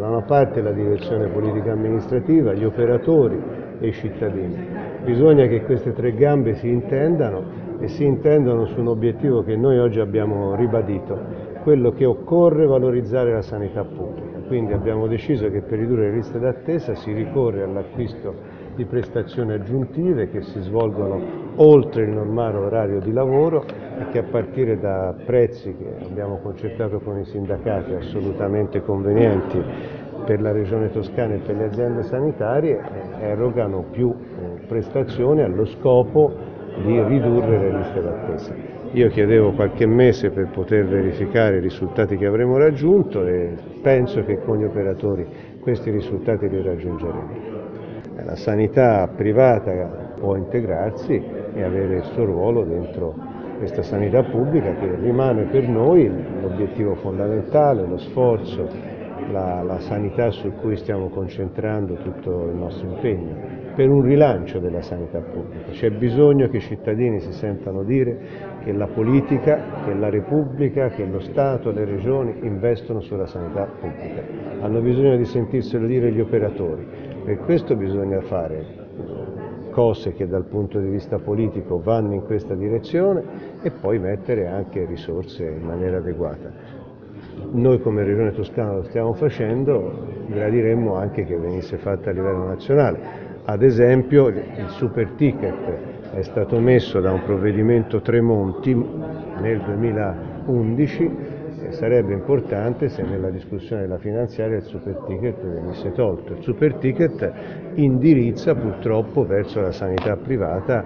da una parte la direzione politica amministrativa, gli operatori e i cittadini. Bisogna che queste tre gambe si intendano e si intendono su un obiettivo che noi oggi abbiamo ribadito, quello che occorre valorizzare la sanità pubblica. Quindi abbiamo deciso che per ridurre le liste d'attesa si ricorre all'acquisto di prestazioni aggiuntive che si svolgono oltre il normale orario di lavoro e che a partire da prezzi che abbiamo concertato con i sindacati assolutamente convenienti per la Regione Toscana e per le aziende sanitarie erogano più prestazioni allo scopo di ridurre le liste d'attesa. Io chiedevo qualche mese per poter verificare i risultati che avremo raggiunto e penso che con gli operatori questi risultati li raggiungeremo. La sanità privata può integrarsi e avere il suo ruolo dentro questa sanità pubblica che rimane per noi l'obiettivo fondamentale, lo sforzo, la sanità su cui stiamo concentrando tutto il nostro impegno per un rilancio della sanità pubblica. C'è bisogno che i cittadini si sentano dire che la politica, che la Repubblica, che lo Stato, le regioni investono sulla sanità pubblica. Hanno bisogno di sentirselo dire gli operatori. Per questo bisogna fare cose che dal punto di vista politico vanno in questa direzione e poi mettere anche risorse in maniera adeguata. Noi come Regione Toscana lo stiamo facendo, gradiremmo anche che venisse fatta a livello nazionale. Ad esempio il super ticket è stato messo da un provvedimento Tremonti nel 2011 e sarebbe importante se nella discussione della finanziaria il super ticket venisse tolto. Il super ticket indirizza purtroppo verso la sanità privata